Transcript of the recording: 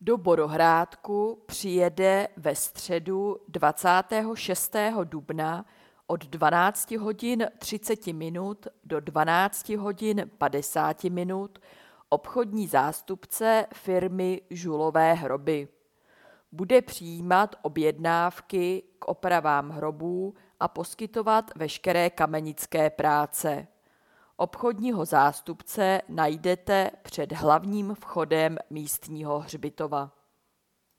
Do Borohrádku přijede ve středu 26. dubna od 12 hodin 30 minut do 12 hodin 50 minut obchodní zástupce firmy Žulové hroby. Bude přijímat objednávky k opravám hrobů a poskytovat veškeré kamenické práce. Obchodního zástupce najdete před hlavním vchodem místního hřbitova.